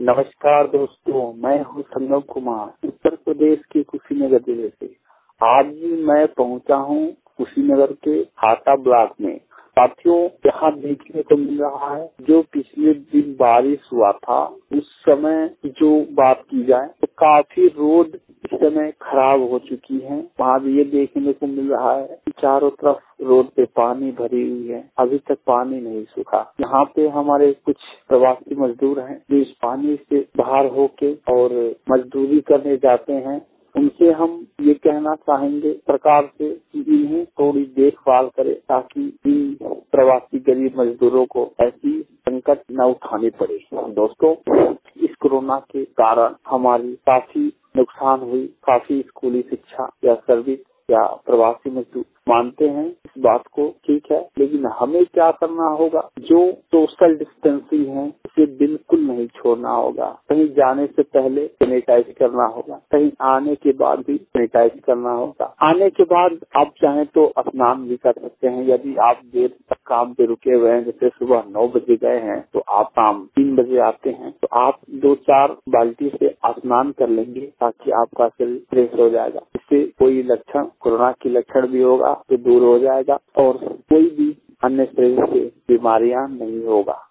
नमस्कार दोस्तों, मैं हूँ संगम कुमार, उत्तर प्रदेश के कुशीनगर जिले से। आज मैं पहुँचा हूँ कुशीनगर के हाटा ब्लॉक में। साथियों, यहाँ देखने को मिल रहा है जो पिछले दिन बारिश हुआ था, उस समय जो बात की जाए तो काफी रोड इस समय खराब हो चुकी है। वहाँ भी ये देखने को मिल रहा है कि चारों तरफ रोड पे पानी भरी हुई है, अभी तक पानी नहीं सूखा। यहाँ पे हमारे कुछ प्रवासी मजदूर हैं जो इस पानी से बाहर होके और मजदूरी करने जाते हैं। उनसे हम ये कहना चाहेंगे सरकार से कि इन्हें थोड़ी देखभाल करे ताकि इन प्रवासी गरीब मजदूरों को ऐसी संकट न उठानी पड़े। दोस्तों, इस कोरोना के कारण हमारी काफी नुकसान हुई, काफी स्कूली शिक्षा या सर्विस या प्रवासी मजदूर मानते हैं इस बात को, ठीक है, लेकिन हमें क्या करना होगा? जो सोशल डिस्टेंसिंग है उसे बिल्कुल नहीं छोड़ना होगा। कहीं जाने से पहले सैनिटाइज करना होगा, कहीं आने के बाद भी सैनिटाइज करना होगा। आने के बाद आप चाहें तो स्नान भी कर सकते हैं। यदि आप देर तक काम पे रुके हुए हैं, जैसे सुबह 9 बजे गए हैं तो आप शाम 3 बजे आते हैं, तो आप 2-4 बाल्टी से स्नान कर लेंगे ताकि आपका शरीर फ्रेश हो जाएगा। इससे कोई लक्षण, कोरोना की लक्षण भी होगा तो दूर हो जाएगा और कोई भी अन्य शरीर से बीमारियां नहीं होगा।